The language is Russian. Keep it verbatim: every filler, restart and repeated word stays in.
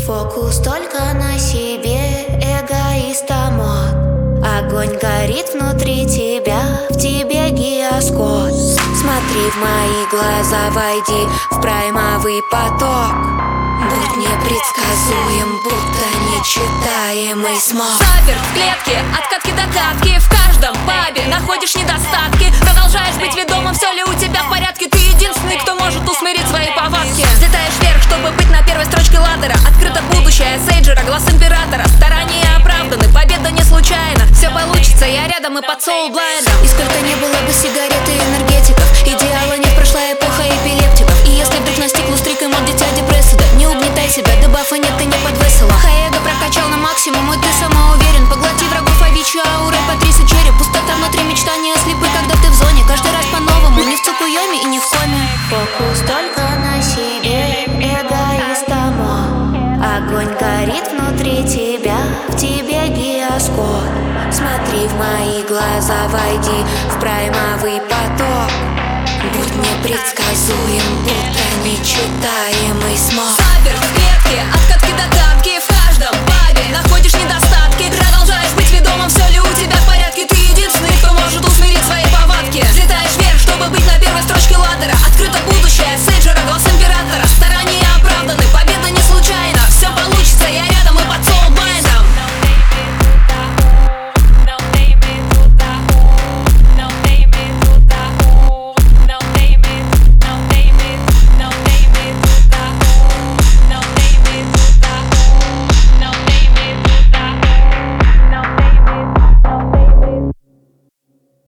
Фокус только на себе, эгоиста мод. Огонь горит внутри тебя, в тебе гироскоп. Смотри в мои глаза, войди в праймовый поток. Будь непредсказуем, будто нечитаемый смог. Запер в клетке, от катки до катки. В каждом пабе находишь недостатки. Продолжаешь быть ведомым, все ли у тебя в порядке. Ты единственный, кто может усмирить свои повадки. Взлетаешь вверх, чтобы быть на первой строчке ладдера. Открыто будущее Сейджера, глаз императора. Старания оправданы, победа не случайна. Все получится, я рядом и под соул-блайндом. И сколько не было бы сигарет и энергетиков, идеала нет, прошла эпоха эпилептиков. И если вдруг настигла стрик и мод дитя депрессида, не угнетай себя, дебафа нет, ты не подвесила. Хаэго прокачал на максимум, и ты самоуверен. Поглоти врагов овечью аурой, потряси череп. Пустота внутри, мечтания слепы, когда ты в зоне. Каждый раз по-новому, не в цукуйоме и не в коме. Фокус только на себе, эгоиста мод. Огонь горит внутри тебя, в тебе гироскоп. Смотри в мои глаза, войди в праймовый поток. Будь непредсказуем, будто нечитаемый смог.